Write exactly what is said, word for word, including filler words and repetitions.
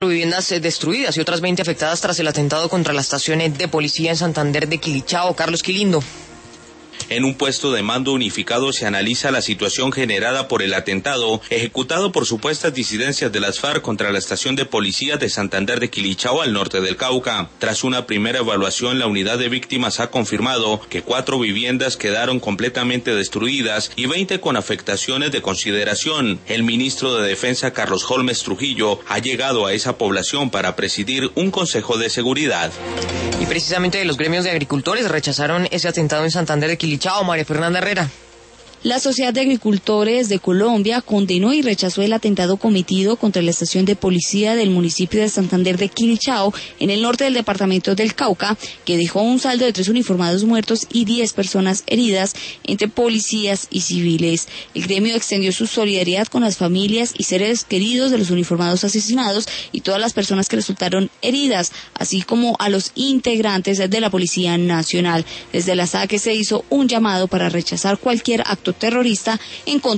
Viviendas destruidas y otras veinte afectadas tras el atentado contra la estación de policía en Santander de Quilichao. Carlos Quilindo. En un puesto de mando unificado se analiza la situación generada por el atentado ejecutado por supuestas disidencias de las FARC contra la estación de policía de Santander de Quilichao al norte del Cauca. Tras una primera evaluación, la unidad de víctimas ha confirmado que cuatro viviendas quedaron completamente destruidas y veinte con afectaciones de consideración. El ministro de Defensa, Carlos Holmes Trujillo, ha llegado a esa población para presidir un consejo de seguridad. Y precisamente los gremios de agricultores rechazaron ese atentado en Santander de Quilichao. María Fernanda Herrera. La Sociedad de Agricultores de Colombia condenó y rechazó el atentado cometido contra la estación de policía del municipio de Santander de Quilichao, en el norte del departamento del Cauca, que dejó un saldo de tres uniformados muertos y diez personas heridas, entre policías y civiles. El gremio extendió su solidaridad con las familias y seres queridos de los uniformados asesinados y todas las personas que resultaron heridas, así como a los integrantes de la Policía Nacional. Desde la S A C se hizo un llamado para rechazar cualquier acto terrorista en contra